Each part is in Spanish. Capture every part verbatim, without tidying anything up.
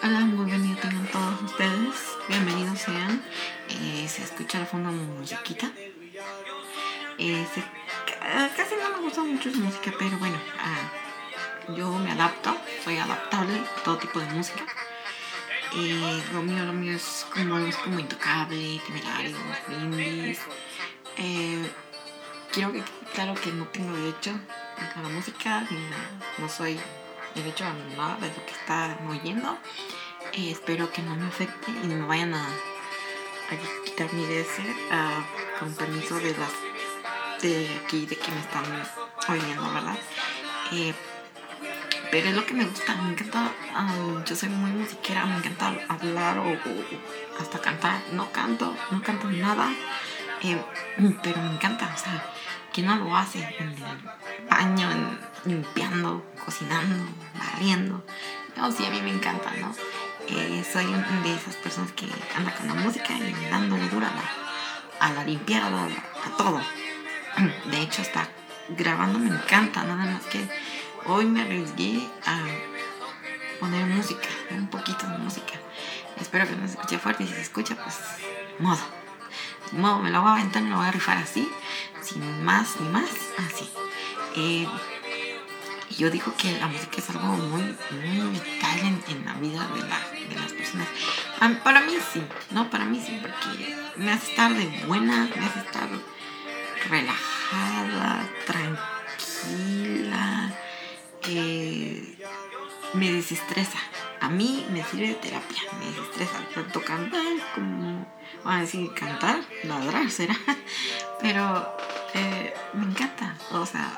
Hola, muy bienvenidos tengan todos ustedes. Bienvenidos sean. Eh, se escucha al fondo musiquita. Eh, se, casi no me gusta mucho su música, pero bueno, uh, yo me adapto. Soy adaptable a todo tipo de música. Eh, lo mío, lo mío es como, es como Intocable, Temerarios, Brindis. Eh, quiero que claro que no tengo derecho a la música, ni a, no soy derecho a nada de lo que está oyendo. Eh, espero que no me afecte y no me vayan a, a quitar mi D S uh, con permiso de las de aquí, de que me están oyendo, ¿verdad? Eh, pero es lo que me gusta, me encanta, um, yo soy muy musiquera, me encanta hablar o, o hasta cantar. No canto, no canto nada, eh, pero me encanta, o sea, ¿quién no lo hace? En el baño, en, limpiando, cocinando, barriendo. No, sí, a mí me encanta, ¿no? Eh, soy una de esas personas que anda con la música y dándole dura a la, a la limpiada, a, a todo. De hecho, hasta grabando me encanta, nada más que hoy me arriesgué a poner música, un poquito de música. Espero que no se escuche fuerte y si se escucha, pues, modo. modo me lo voy a aventar, me lo voy a rifar así, sin más ni más, así. Eh, yo digo que la música es algo muy, muy vital en, en la vida de, la, de las personas. Um, para mí sí, no, para mí sí, porque me hace estar de buena, me hace estar relajada, tranquila, eh, me desestresa. A mí me sirve de terapia, me desestresa tanto cantar como, van a decir cantar, ladrar será, pero eh, me encanta, o sea,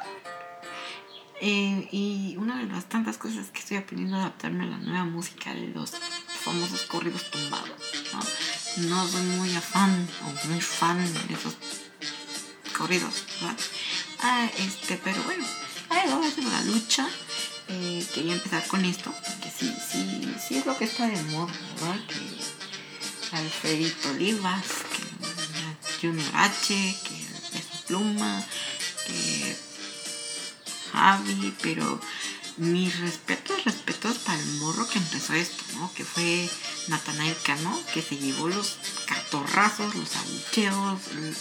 eh, y una de las tantas cosas que estoy aprendiendo a adaptarme a la nueva música de los famosos corridos tumbados, ¿no? No soy muy afán o muy fan de esos corridos, ¿verdad? Ah, este, pero bueno, ahí vamos a hacer la lucha. Eh, quería empezar con esto, porque sí, sí, sí es lo que está de moda, ¿verdad? Que Alfredito Olivas, que Junior H, que Peso Pluma, que Javi, pero mis respetos, respetos para el morro que empezó esto, ¿no? Que fue Natanael Cano, que se llevó los catorrazos, los abucheos,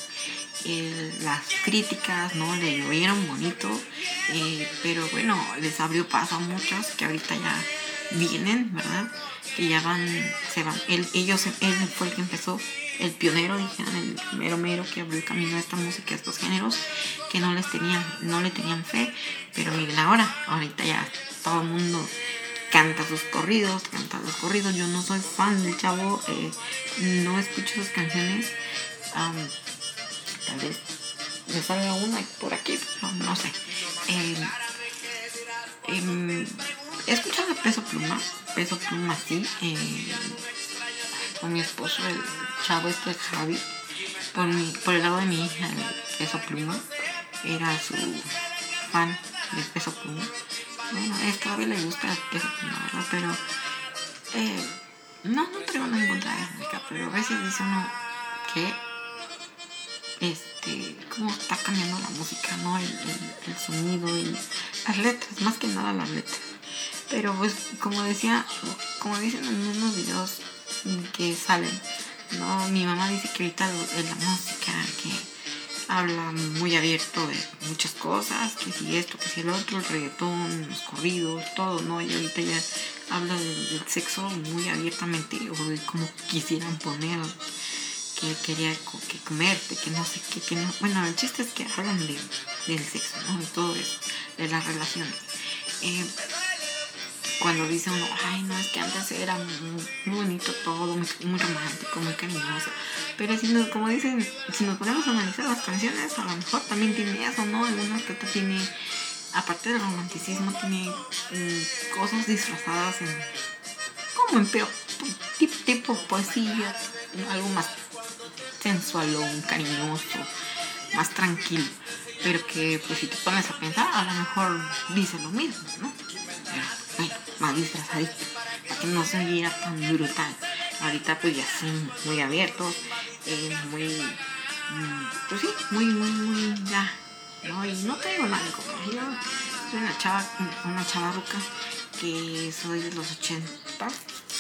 Eh, las críticas, ¿no? Le llovieron bonito, eh, pero bueno, les abrió paso a muchos que ahorita ya vienen, ¿verdad? Que ya van, se van. Él, ellos, él fue el que empezó, el pionero, dijeron, el mero mero que abrió el camino a esta música, a estos géneros que no les tenían, no le tenían fe, pero miren ahora, ahorita ya todo el mundo canta sus corridos, canta los corridos. Yo no soy fan del chavo, eh, no escucho sus canciones. Um, Tal vez me salga una por aquí, pero no sé. Eh, eh, he escuchado Peso Pluma, Peso Pluma sí, eh, con mi esposo, el chavo este Javi, por, mi, por el lado de mi hija, el Peso Pluma, era su fan de Peso Pluma. Bueno, a esta todavía le gusta el Peso Pluma, ¿verdad? Pero eh, no, no traigo nada en contra de la música, pero a veces dice uno que este, cómo está cambiando la música, ¿no? El, el, el sonido y las letras, más que nada las letras. Pero pues como decía, como dicen en unos videos que salen, ¿no? Mi mamá dice que ahorita la música que habla muy abierto de muchas cosas, que si esto, que si el otro, el reggaetón, los corridos, todo, ¿no? Y ahorita ya habla del, del sexo muy abiertamente, o de cómo quisieran poner, que quería que comerte, que no sé qué, que no. Bueno, el chiste es que hablan de, del sexo, ¿no? De todo eso, de las relaciones. Eh, cuando dice uno, ay, no, es que antes era muy, muy bonito todo, muy, muy romántico, muy cariñoso. Pero si nos, como dicen, si nos ponemos a analizar las canciones, a lo mejor también tiene eso, ¿no? Algunas que tiene, aparte del romanticismo, tiene um, cosas disfrazadas en, como en peor, tipo, tipo poesía, algo más sensualón, cariñoso, más tranquilo, pero que pues si te pones a pensar a lo mejor dice lo mismo, ¿no? Pero bueno, más disfrazadito, para que no se viera tan brutal. Ahorita pues ya son muy abiertos, eh, muy, pues sí, muy, muy, muy, ya, ¿no? Y no traigo nada en contra. Yo soy una chava, una chava ruca, que soy de los ochenta,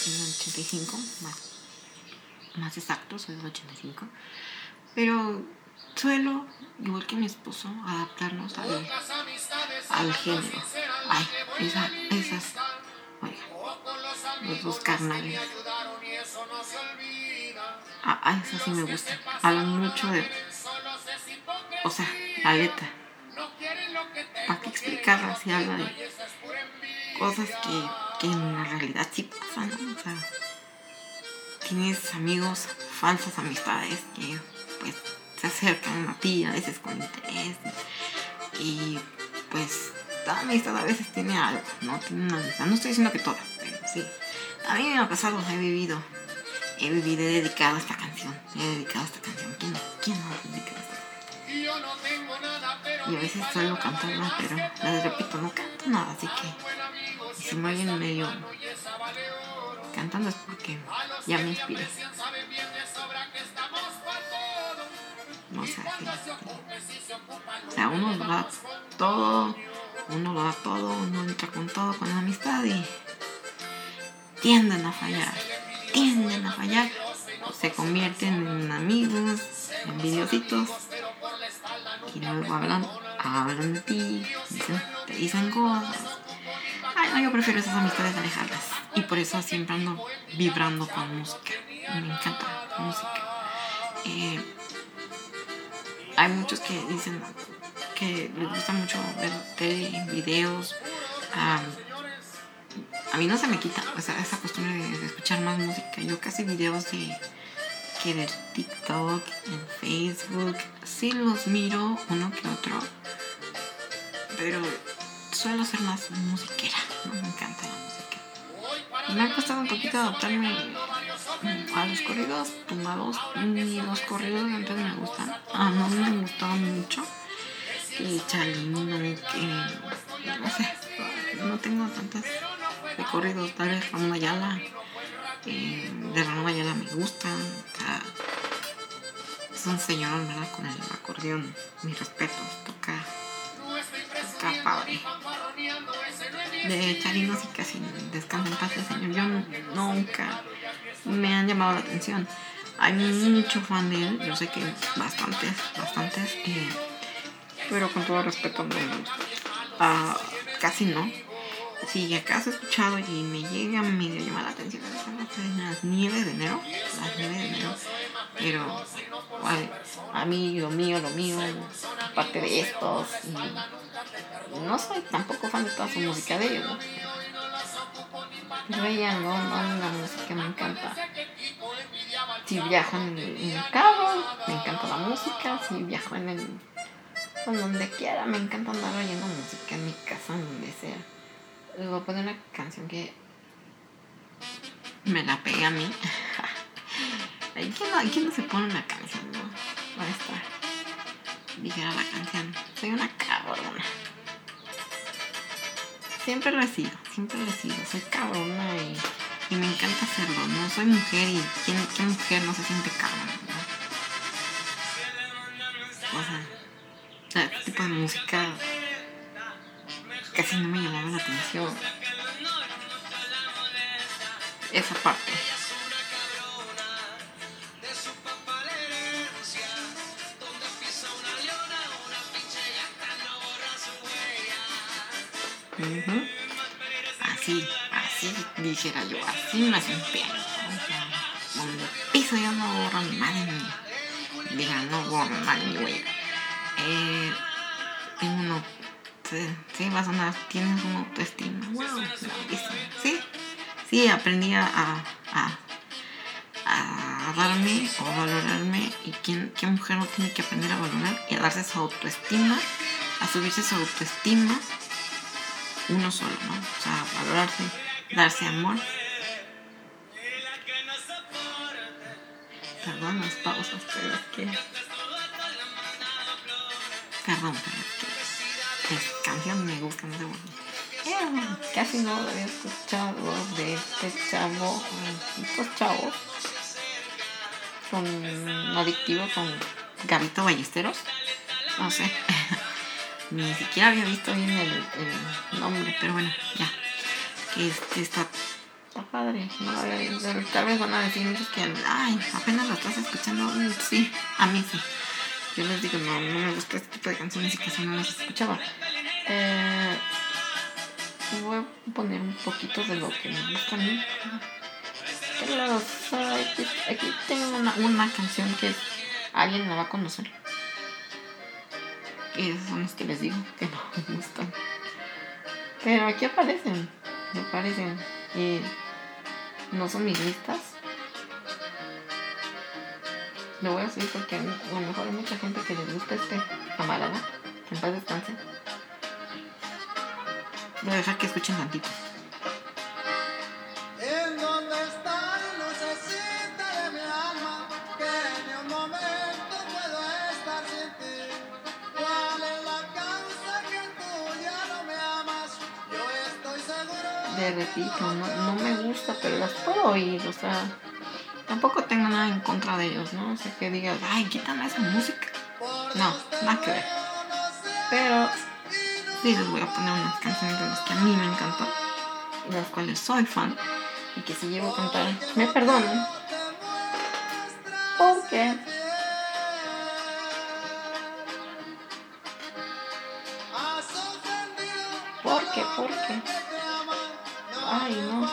nací en el ochenta y cinco, más, más exacto, soy del ochenta y cinco. Pero suelo, igual que mi esposo, adaptarnos al, al género. Ay, esa, esas, oiga, los dos carnales. Ah, ah, esa sí me gusta. Hablan mucho de, o sea, la letra. ¿Para qué explicarla si habla de cosas que, que en la realidad sí pasan, ¿no? O sea, tienes amigos, falsas amistades que pues se acercan a ti a veces con interés y pues toda amistad a veces tiene algo, ¿no? Tiene una amistad. No estoy diciendo que todas, pero sí. A mí me ha pasado, he vivido, he vivido, he dedicado esta canción, he dedicado esta canción. ¿Quién no? ¿Quién no ha dedicado esta canción? Y a veces suelo cantarla, pero les repito, no canto nada, así que si me oyen medio cantando es porque ya me inspiré. No sé, sí, sí. O sea, uno lo da todo, uno lo da todo, uno entra con todo con la amistad y tienden a fallar, tienden a fallar, se convierten en amigos, en videocitos y luego hablan, hablan de ti, dicen, te dicen cosas. Ay, no, yo prefiero esas amistades alejarlas y por eso siempre ando vibrando con música. Me encanta la música. Eh, hay muchos que dicen que les gusta mucho ver tele, videos. Um, a mí no se me quita, o sea, esa costumbre de, de escuchar más música. Yo casi videos de que de TikTok, en Facebook, sí los miro uno que otro, pero suelo ser más musiquera, ¿no? Me encanta la música. Y me ha costado un poquito adaptarme a los corridos tumbados. Ni los corridos de antes me gustan. Ah, no me gustaban mucho. Que Chalino, que no sé, no tengo tantas de corridos. Tal vez Ramón Ayala, eh, de Ramón Ayala me gustan. O sea, es un señorón, ¿verdad? Con el acordeón. Mis respetos, toca, toca padre. De Chalino sí casi descansa en paz el señor. Yo nunca me han llamado la atención. Hay mucho fan de él, yo sé que bastantes, bastantes, eh, pero con todo respeto no me gusta. Uh, casi no. Si acaso he escuchado y me llega a medio llamar la atención las nieves de enero, las nieves de enero, pero vale, a mí lo mío, lo mío, aparte de estos, no soy tampoco fan de toda su música de ellos, ¿no? Pero ella no, no, la música me encanta. Si viajo en el, en el carro, me encanta la música. Si viajo en el, en donde quiera, me encanta andar oyendo música en mi casa, en donde sea. Les voy a poner una canción que me la pegué a mí. ¿Quién no, ¿Quién no se pone una canción, no? Va a estar. Dijera la canción, soy una cabrona. Siempre lo he sido, siempre lo he sido. Soy cabrona y, y me encanta hacerlo, ¿no? Soy mujer y ¿quién, qué mujer no se siente cabrona, ¿no? O sea, este tipo de música casi no me llamaba la atención. Esa parte. Uh-huh. Así, así dijera yo, así me sentía. O sea, donde piso yo no borro ni madre mía. Diga, no borro madre mi güey. Eh, tengo uno, sí, sí, va a sonar, tienes una autoestima. Wow, sí, sí, aprendí a, a, a darme o a valorarme. Y quién, qué mujer no tiene que aprender a valorar y a darse su autoestima, a subirse su autoestima. Uno solo, ¿no? O sea, valorarse, darse amor. Perdón las pausas, pero es que... Perdón, pero es que... Esta canción me gusta, no sé por qué. Yeah, casi no lo había escuchado de este chavo. Estos chavos son adictivos, son Gabito Ballesteros. No sé. Ni siquiera había visto bien el, el nombre, pero bueno, ya. Que este está está padre. No, tal vez van a decir muchos que, ay, apenas lo estás escuchando. Sí, a mí sí. Yo les digo, no, no me gusta este tipo de canciones y casi no las escuchaba. Eh, voy a poner un poquito de lo que me gusta a mí. Pero, o sea, aquí, aquí tengo una, una canción que es, alguien la va a conocer. Y esos son los que les digo que no me gustan. Pero aquí aparecen, aparecen. Y no son mis listas. Lo voy a subir porque a lo mejor hay mucha gente que les gusta este camarada. Que en paz descanse. Voy a dejar que escuchen tantito. En donde está lucecita de mi alma, que ni un momento puedo estar sin ti. ¿Cuál es la causa que tú ya no me amas? Yo estoy seguro. Le repito, no, no me gusta, pero las puedo oír, o sea, tampoco tengo nada en contra de ellos, ¿no? O sea, que digas, ay, quítame esa música. No, nada que ver. Pero sí les voy a poner unas canciones de las que a mí me encantan, de las cuales soy fan, y que si llego a cantar, me perdonen. ¿Por qué? ¿Por qué? ¿Por qué? Ay, no.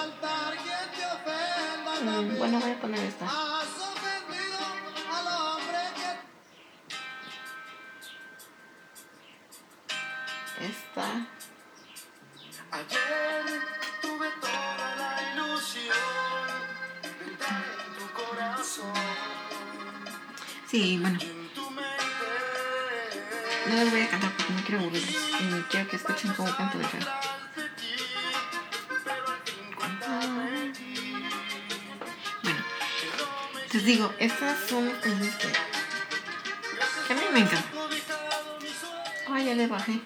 Mm, bueno, voy a poner esta. Esta. Ayer tuve toda la ilusión de entrar en tu corazón. Sí, bueno. No les voy a cantar porque no quiero aburrirlos. Y quiero que escuchen cómo canto de feo. Bueno, les digo, estas son las canciones que, que a mí me encantan. Ay, ya le bajé.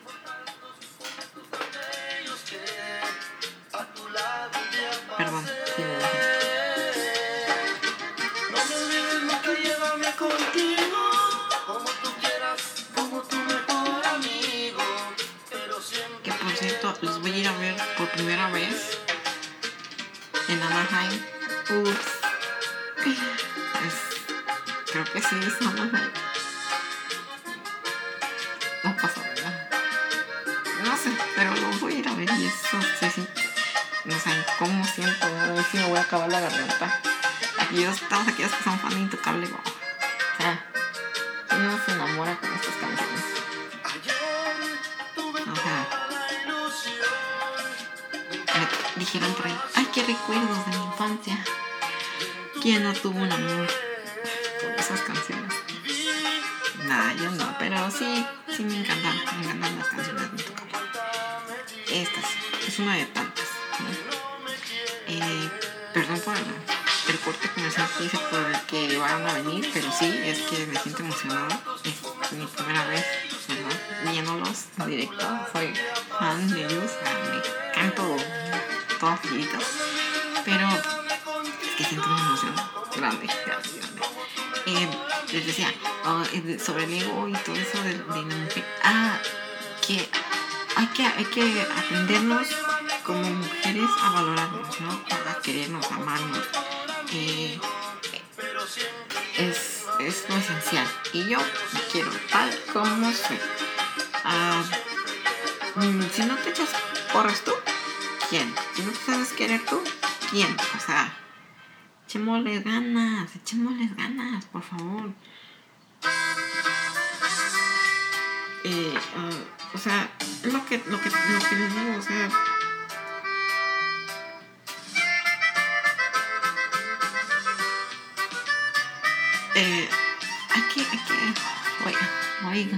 Perdón, sí le bajé. No me olvides nunca, llévame contigo, como tú quieras, como tu mejor amigo, pero siempre. Que por cierto, los voy a ir a ver por primera vez en Anaheim. Ups. Es, creo que sí es Anaheim. No pasa nada. No sé, pero los voy a ir a ver y eso sí, sí. No sé cómo siento, a ver si me voy a acabar la garganta. Aquellos, todos aquellos que son fan de Intocable, wow. O sea, uno se enamora con estas canciones. O sea, me dijeron por ahí, ay, qué recuerdos de mi infancia. ¿Quién no tuvo un amor por esas canciones? Nah, yo no, pero sí, sí me encantan, me encantan las canciones de Intocable. Estas, es una de tantas, ¿no? Eh, perdón por el, el corte comercial que hice por el que van a venir, pero sí, es que me siento emocionada. Es mi primera vez, ¿verdad? Viéndolos en directo. Soy fan de ellos, o sea, me canto todas seguidas, pero es que siento una emoción grande, grande, grande. Eh, les decía, oh, sobre el ego y todo eso de, de la mujer. Ah, que hay que, hay que aprendernos como mujeres a valorarnos, ¿no? A querernos, a amarnos. Eh, es, es lo esencial. Y yo me quiero tal como soy. Ah, si no te echas porras tú, ¿quién? Si no te sabes querer tú, ¿quién? O sea, echémosles ganas, echémosles ganas, por favor. Eh, uh, o sea, lo que, lo que, lo que les digo, o sea, eh, hay que, hay que, oigan, oigan,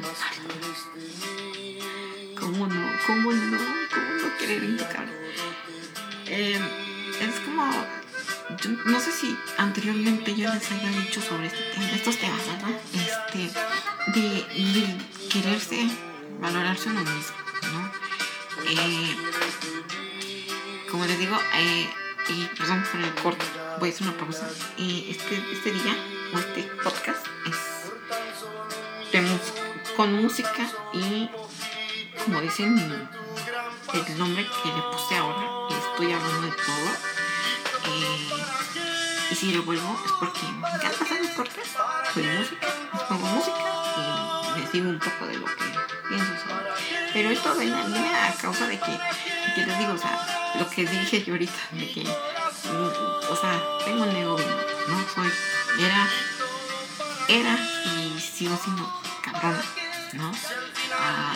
¿cómo no? ¿Cómo no? ¿Cómo no querer Intocable? Eh, es como, yo no sé si anteriormente yo les haya dicho sobre este tema, estos temas, ¿verdad? Este, de, de quererse, valorarse uno mismo, ¿no? Eh, como les digo, eh, y perdón por el corte, voy a hacer una pausa. Y este, este día, o este podcast, es de música, con música y, como dicen, el nombre que le puse ahora, y estoy hablando de todo, Eh, y si lo vuelvo es porque me encanta hacer deporte, soy música, pongo música y me sigo un poco de lo que pienso sobre. Pero esto viene, viene a causa de que, de que les digo, o sea, lo que dije yo ahorita, de que, o sea, tengo un ego, no soy, era, era y sigo siendo cabrona, ¿no? Ah,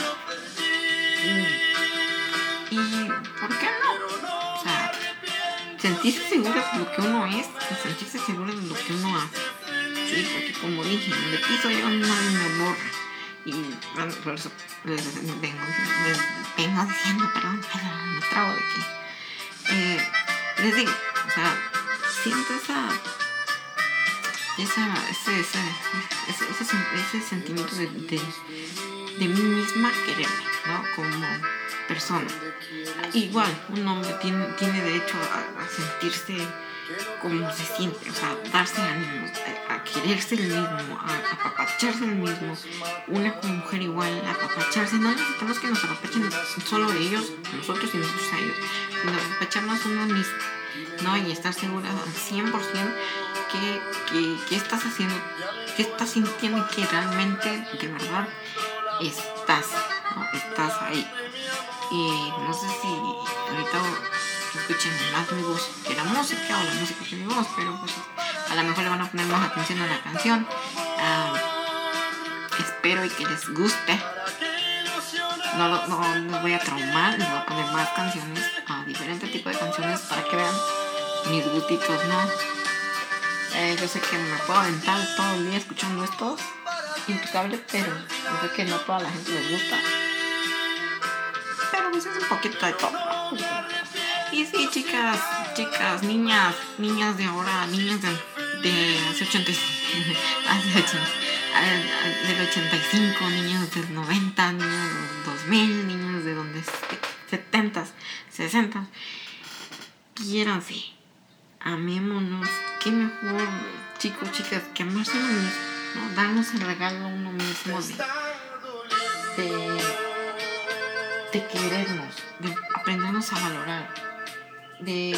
y, y ¿por qué no? O sea, sentirse segura de lo que uno es y sentirse segura de lo que uno hace. Sí, porque como dije, de piso yo no me borro. Y bueno, por eso les vengo, les vengo diciendo, perdón, me trago de que eh, les digo, o sea, siento esa esa ese ese ese, ese, ese sentimiento de, de, de mí misma quererme, ¿no? Como persona. Igual, un hombre tiene, tiene derecho a, a sentirse como se siente, o sea, darse ánimos, a, a quererse el mismo, a, a apapacharse el mismo. Una mujer igual, a apapacharse. No necesitamos que nos apapachen solo ellos, nosotros y nosotros a ellos, sino apapacharnos uno mismo, ¿no? Y estar segura al cien por ciento que, que, que estás haciendo, que estás sintiendo y que realmente, de verdad, estás, ¿no? Estás ahí. Y no sé si ahorita escuchen más mi voz que la música o la música que mi voz, pero pues a lo mejor le van a poner más atención a la canción. Uh, espero y que les guste. No, no, no les voy a traumar, les voy a poner más canciones, uh, diferentes tipos de canciones para que vean mis gustitos, ¿no? Eh, yo sé que me puedo aventar todo el día escuchando esto, impecable, pero yo sé que no a toda la gente les gusta. Pero pues es un poquito de todo. Y sí, chicas, chicas, niñas, niñas de ahora, niñas de, de hace ochenta y cinco, hace ochenta, del ochenta y cinco, niños del noventa, niños del dos mil, niños de donde setenta, sesenta. Quiéranse, amémonos. Qué mejor, chicos, chicas, que amarse a uno mismo, ¿no? Darnos el regalo a uno mismo de, de, de querernos, de aprendernos a valorar, de,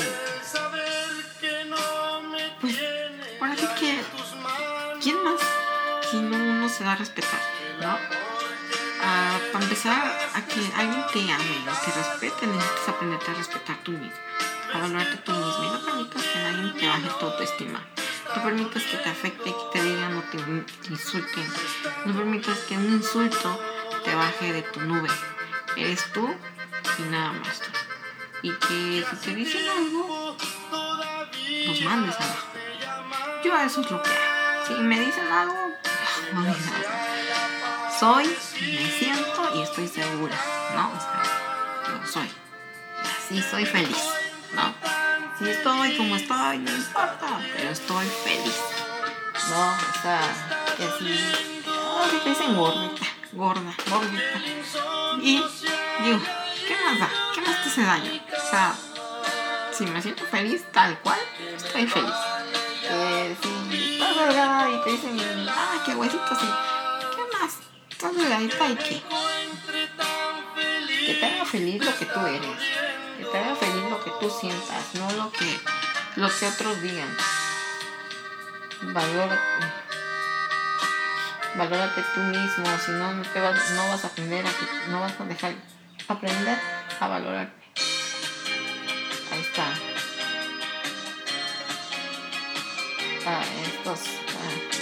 pues, ahora sí que, ¿quién más si no uno se da a respetar, ¿no? Ah, para empezar, a que alguien te ame y te respete, necesitas aprenderte a respetar tú mismo, a valorarte tú mismo, y no permitas que nadie te baje tu autoestima. No permitas que te afecte, que te digan o te, te insulten. No permitas que un insulto te baje de tu nube. Eres tú y nada más tú. Y que si te dicen algo, los mandes abajo. Yo eso es lo que hago. Si me dicen algo, no digan nada. Soy, me siento y estoy segura, ¿no? O sea, yo soy. Así soy feliz, ¿no? Si estoy como estoy, no importa, pero estoy feliz, ¿no? O sea, que así, oh, que te dicen gordita, gorda, gordita. Y digo, ¿qué más da? ¿Qué más te hace daño? O sea, si me siento feliz tal cual, estoy feliz. Eh, si estás delgada y te dicen, ah, qué huesito así, ¿qué más? Estás delgadita y qué. Que te haga feliz lo que tú eres. Que te haga feliz lo que tú sientas, no lo que, lo que otros digan. Valórate. Valórate tú mismo, si no, no, te vas, no vas a aprender a que, no vas a dejar aprender a valorarte. Ahí está. Ah, estos. Ah.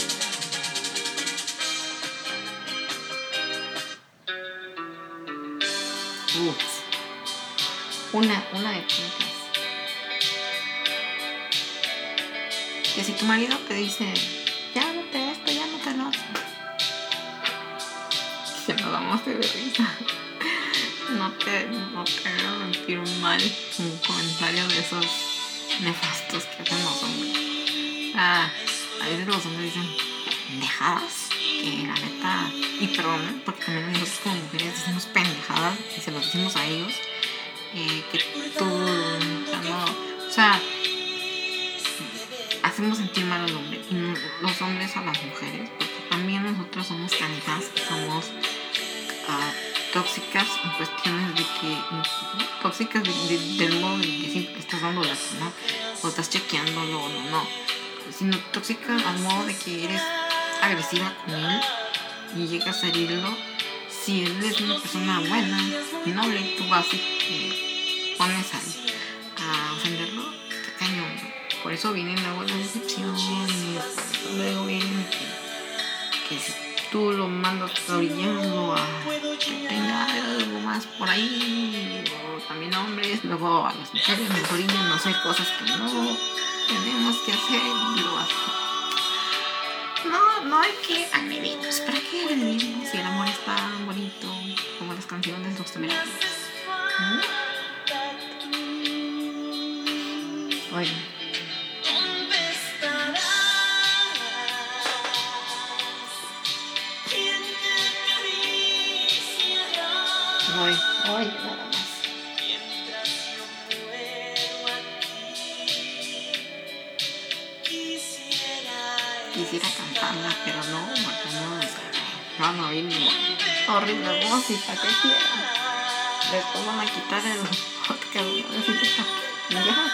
Ups. Una, una de puntas. Que si tu marido te dice, ya no te esto, ya no te lo haces, que nos vamos de risa. No te, no te hagas sentir mal un comentario de esos nefastos que hacen los hombres. Ah, a veces los hombres dicen pendejadas, que la neta, y perdón, porque también nosotros como mujeres decimos pendejadas y se lo decimos a ellos. Eh, que tú, o sea, no, o sea, hacemos sentir mal al hombre y no, los hombres a las mujeres, porque también nosotros somos canijas, somos uh, tóxicas en cuestiones de que, tóxicas de, de, del modo de que siempre estás dando lata, ¿no? o estás chequeándolo, no, no. Sino tóxica al modo de que eres agresiva con él y llegas a herirlo. Si él es una persona buena y noble, tú vas y te pones a, a ofenderlo, te cañón. Por eso viene luego la decepción y luego viene que, que si tú lo mandas orillando a que tenga algo más por ahí, o también hombres, luego a las mujeres nos orillan a hacer cosas que no tenemos que hacer y lo hacen. No, no hay que agredirnos. ¿Para qué agredirnos si el amor es tan bonito como las canciones de los temerarios? ¿Mm? Oye. Hoy, hoy, nada más. Quisiera cantarla, pero no, porque no, o sea, van a oír mi horrible voz y para qué quieran. Después van a quitar el podcast, ¿no? Así que ya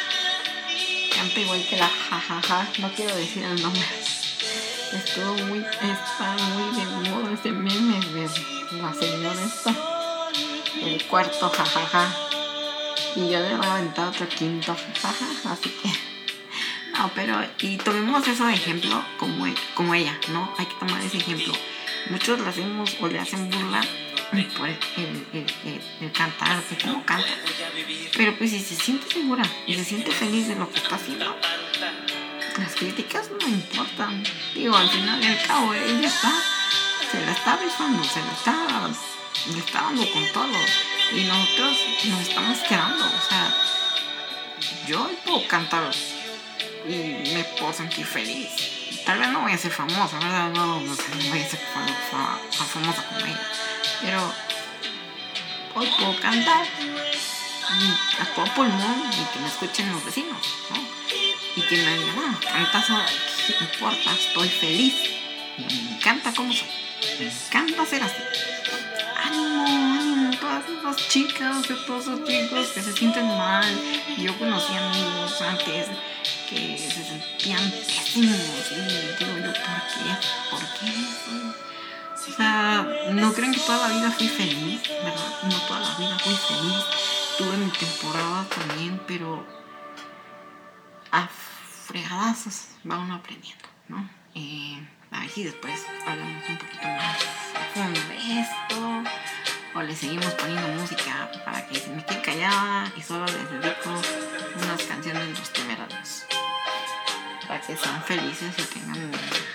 que canta igual que la jajaja, no quiero decir el nombre. Estuvo muy, está muy de moda ese meme de la señora esta, el cuarto jajaja, y yo le voy a aventar otro quinto jajaja, así que no, pero y tomemos eso de ejemplo como, como ella, ¿no? Hay que tomar ese ejemplo. Muchos le hacemos o le hacen burla por el, el, el, el, el cantar, de cómo canta. Pero pues si se siente segura y se siente feliz de lo que está haciendo, las críticas no importan. Digo, al final y al cabo, ella está, se la está rifando, se la está, le está dando con todo. Y nosotros nos estamos quedando, o sea, yo puedo cantar y me puedo sentir feliz. Tal vez no voy a ser famosa, ¿verdad? No, no, sé, no voy a ser fa- fa- famosa como ella. Pero hoy puedo cantar y a todo pulmón y que me escuchen los vecinos, ¿no? Y que me digan, no, cantas ahora, ¿qué importa? Estoy feliz. Y me encanta cómo soy. Me encanta ser así. Ánimo, ánimo, todas esas chicas, todos esos chicos que se sienten mal. Yo conocí amigos antes que se sentían pésimos y digo yo, ¿por qué? ¿Por qué eso? O sea, no creen que toda la vida fui feliz, ¿verdad? No toda la vida fui feliz. Tuve mi temporada también, pero a fregadazos va uno aprendiendo, ¿no? Eh, a ver si después hablamos un poquito más a fondo de esto, o le seguimos poniendo música para que se me quede callada y solo les dedico unas canciones de los temerarios para que sean felices y tengan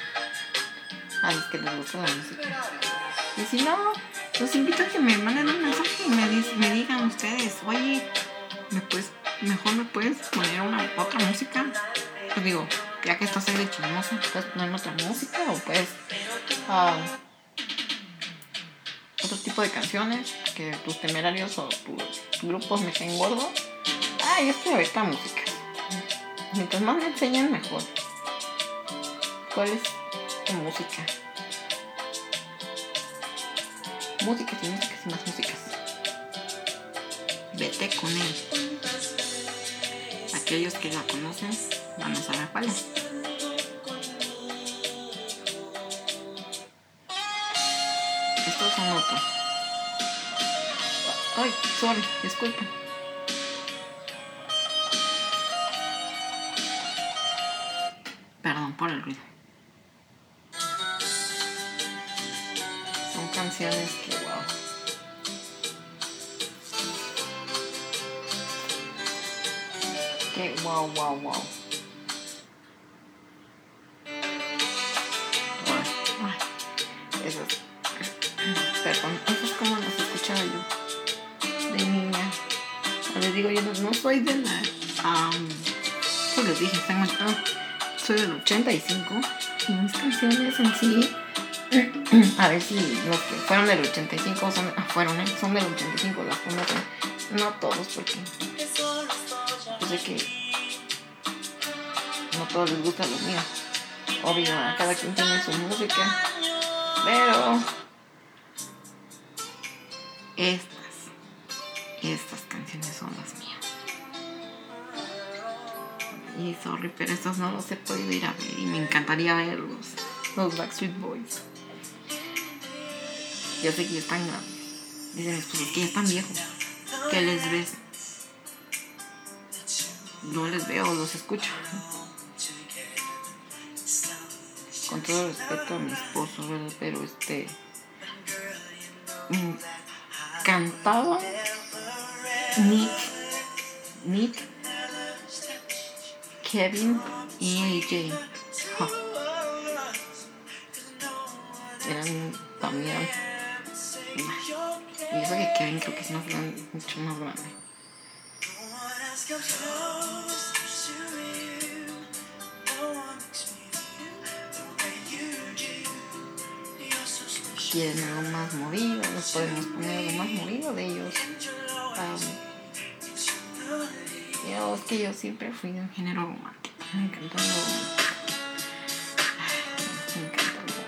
a los que les gusta la música. Y si no, los invito a que me manden un mensaje y me, dis- me digan ustedes, oye, ¿me puedes, mejor me puedes poner una otra música? Pues digo, ya que estás ahí de chismosa, puedes poner otra música o puedes uh, otro tipo de canciones que tus temerarios o tus grupos me caen gordo. Ah, yo estoy abierta a música. Mientras más me enseñan, mejor. ¿Cuál es tu música? Músicas y músicas y más músicas. Vete con él. Aquellos que la conocen van a saber cuál es. Estos son otros. Ay, sorry, disculpen. Perdón por el ruido. Son canciones que, wow. Que wow, wow, wow. Ay, ay. Esas, perdón, esas como las escuchaba yo de niña. Les digo, yo no, no soy de la... Um, pues les dije, tengo, oh, soy del ochenta y cinco y mis canciones en sí... A ver si los que fueron del ochenta y cinco son, fueron, ¿eh? son del ochenta y cinco, las conocen. No todos, porque yo sé que no todos les gusta lo mío. Obvio, cada quien tiene su música. Pero estas, estas canciones son las mías. sorry, pero estos no los he podido ir a ver y me encantaría verlos. Los Backstreet Boys. Ya sé que ya están grandes. Dicen mis esposos que ya están viejos. ¿Qué les ves? No les veo, los escucho. Con todo respeto a mi esposo, ¿verdad? Pero este... cantaba Nick, Nick, Kevin y A J. Huh. Eran también... Y eso que Kevin creo que es más grande, mucho más grande. Quieren algo más movido, les podemos poner algo más movido de ellos. Um, yo, es que yo siempre fui de un género romántico. Me encanta lo romántico. Me encanta lo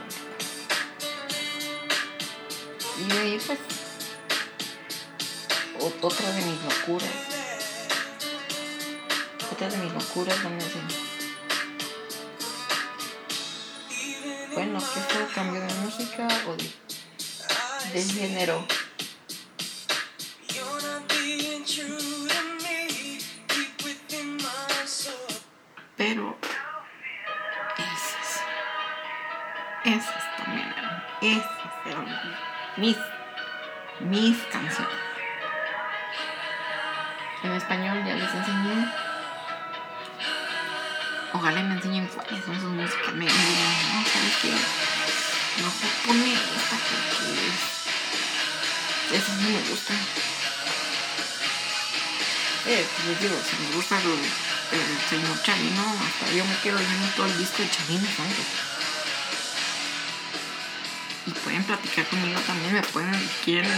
romántico. Y de ahí pues otra de mis locuras. Otra de mis locuras van a ser. Bueno, ¿qué fue el cambio de música o de, de género? Pero esas, esas también eran, esas eran mis, mis canciones. En español ya les enseñé. Ojalá me enseñen cuáles son sus músicas. Me digan, no, ¿sabes qué? No se pone esta porque esas no me gustan. Eh, les digo, si me gusta lo, el señor Chalino, hasta yo me quedo viendo todo el disco de Chalino Santos. Y pueden platicar conmigo también, me pueden, si quieren,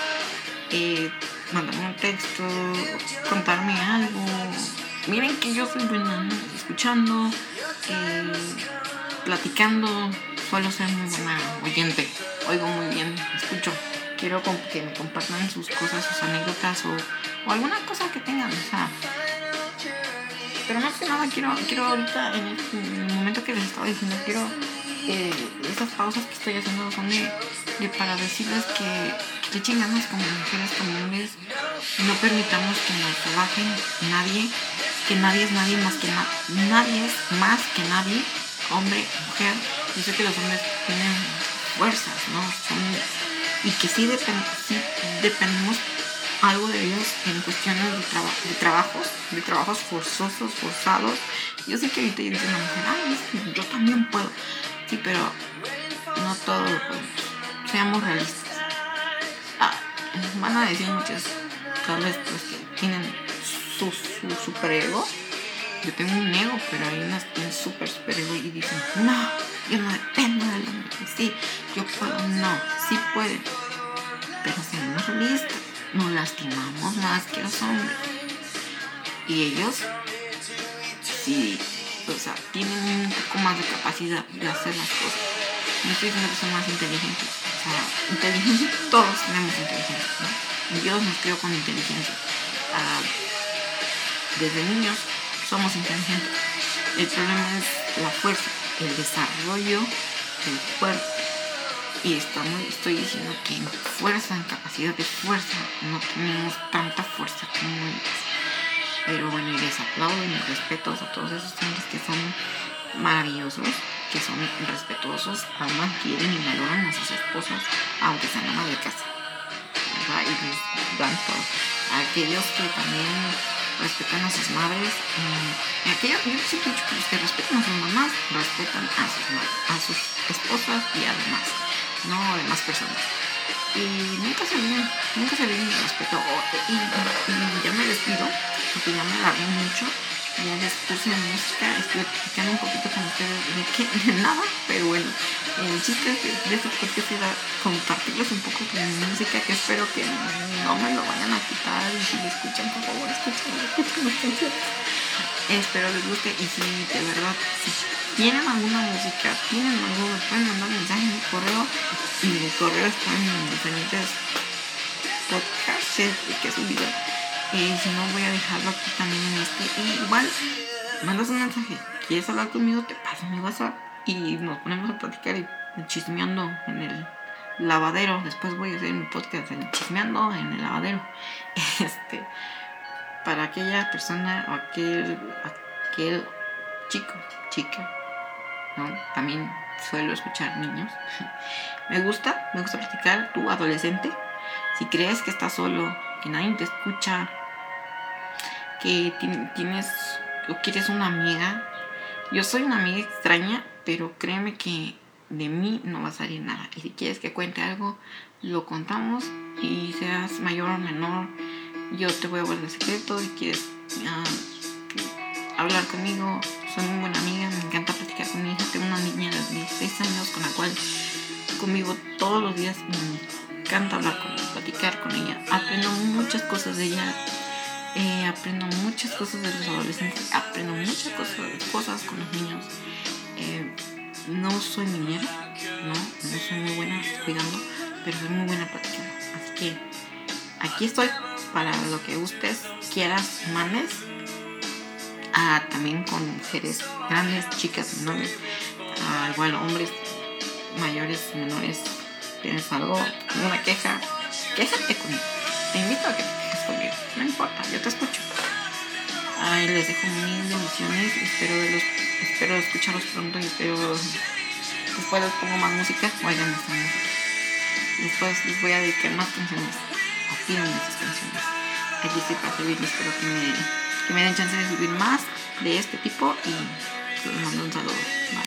eh, mandarme un texto, contarme algo. Miren que yo soy buena escuchando, eh, platicando, suelo ser muy buena oyente, oigo muy bien, escucho. Quiero que me compartan sus cosas, sus anécdotas o, o alguna cosa que tengan, o sea. Pero más que nada quiero, quiero ahorita, en el, en el momento que les estaba diciendo, quiero, eh, esas pausas que estoy haciendo son de, de para decirles que, que le echen ganas como mujeres, como hombres, no permitamos que nos bajen nadie. Que nadie es nadie más que na- nadie es más que nadie, hombre, mujer. Yo sé que los hombres tienen fuerzas, ¿no? Son, y que sí, depend- sí dependemos algo de ellos en cuestiones de, traba- de trabajos, de trabajos forzosos, forzados. Yo sé que ahorita yo digo a una mujer, ay, yo también puedo. Sí, pero no todo, pues, seamos realistas. Ah, van a decir muchos, tal vez, pues, que tienen su, su super ego. Yo tengo un ego, pero hay unas que tienen super super ego y dicen, no, yo no dependo del hombre. Sí, yo puedo, no, sí pueden, pero seamos realistas, nos lastimamos más que los hombres. Y ellos sí, o sea, tienen un poco más de capacidad de hacer las cosas. No estoy diciendo que son más inteligentes, o sea, inteligentes, todos tenemos inteligencia, ¿no? Dios nos creó con inteligencia. Uh, desde niños somos inteligentes. El problema es la fuerza, el desarrollo del cuerpo. Y estamos, estoy diciendo que en fuerza, en capacidad de fuerza, no tenemos tanta fuerza como ellos. Pero bueno, y les aplaudo y mis respetos a todos esos hombres que son maravillosos, que son respetuosos, aman, quieren y valoran a sus esposas, aunque sean amas de casa, ¿verdad? Y les dan todo. A aquellos que también respetan a sus madres, eh, aquellos, yo siempre he dicho que los que respetan a sus mamás, respetan a sus, a sus esposas y a demás, no a demás personas. Y nunca se olviden, nunca se olviden del respeto. Y, y, y ya me despido, porque ya me alargué mucho. Ya les puse música, estuve platicando un poquito con ustedes de, que, de nada, pero bueno, el chiste de, de este podcast era compartirles un poco de mi música, que espero que no me lo vayan a quitar, y si lo escuchan, por favor, escuchen, escuchen, espero les guste, y si de verdad, si tienen alguna música, tienen algo, me pueden mandar mensaje en mi correo, y mi correo está en diferentes podcasts que he subido. Eh, si no, voy a dejarlo aquí también en este. Y igual mandas un mensaje, quieres hablar conmigo, te paso mi WhatsApp y nos ponemos a platicar y chismeando en el lavadero. Después voy a hacer mi podcast en chismeando en el lavadero. Este, para aquella persona o aquel, aquel chico, chica, ¿no? También suelo escuchar niños. Me gusta, me gusta platicar. Tú, adolescente, si crees que estás solo, que nadie te escucha, que tienes o quieres una amiga. Yo soy una amiga extraña, pero créeme que de mí no va a salir nada. Y si quieres que cuente algo, lo contamos. Y seas mayor o menor, yo te voy a guardar el secreto. Si quieres uh, hablar conmigo, soy muy buena amiga. Me encanta platicar con mi hija. Tengo una niña de dieciséis años con la cual convivo todos los días. Me encanta hablar con ella, platicar con ella. Aprendo muchas cosas de ella. Eh, aprendo muchas cosas de los adolescentes. Aprendo muchas cosas, cosas con los niños. Eh, no soy niñera, no, no soy muy buena cuidando, pero soy muy buena platicando. Así que aquí estoy para lo que gustes, quieras, mandes. Ah, también con mujeres grandes, chicas, menores, ah, igual hombres mayores, menores. ¿Tienes algo, alguna queja? Quéjate conmigo. Te invito a que te quejes conmigo. No importa, yo te escucho. Ay, les dejo mil bendiciones. Espero, de los, espero escucharlos pronto y espero. Después les pongo más música. Oigan esta música. Después les voy a dedicar más canciones. O pídanme esas canciones. Aquí estoy para servirles. Espero que me, que me den chance de subir más de este tipo. Y les mando un saludo. Bye.